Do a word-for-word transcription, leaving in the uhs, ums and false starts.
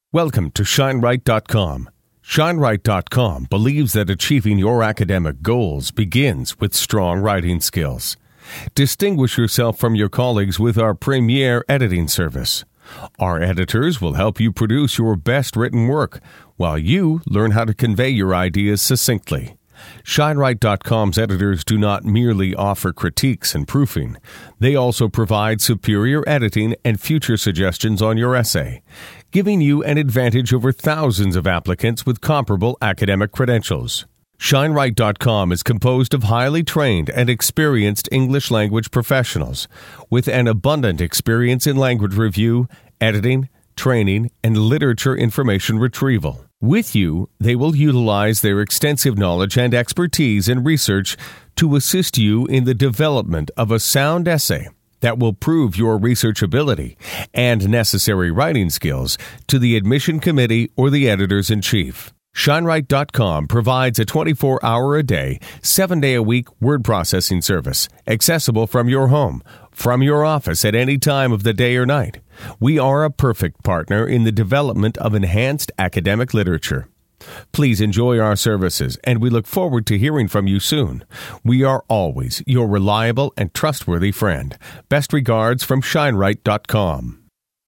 Welcome to Shine Right dot com. Shine Right dot com believes that achieving your academic goals begins with strong writing skills. Distinguish yourself from your colleagues with our premier editing service. Our editors will help you produce your best written work, while you learn how to convey your ideas succinctly. Shine Right dot com's editors do not merely offer critiques and proofing. They also provide superior editing and future suggestions on your essay, giving you an advantage over thousands of applicants with comparable academic credentials. Shine Right dot com is composed of highly trained and experienced English language professionals with an abundant experience in language review, editing, training, and literature information retrieval. With you, they will utilize their extensive knowledge and expertise in research to assist you in the development of a sound essay that will prove your researchability and necessary writing skills to the admission committee or the editors-in-chief. Shine Right dot com provides a twenty-four hour a day, seven day a week word processing service, accessible from your home, from your office at any time of the day or night. We are a perfect partner in the development of enhanced academic literature. Please enjoy our services, and we look forward to hearing from you soon. We are always your reliable and trustworthy friend. Best regards from Shine Right dot com.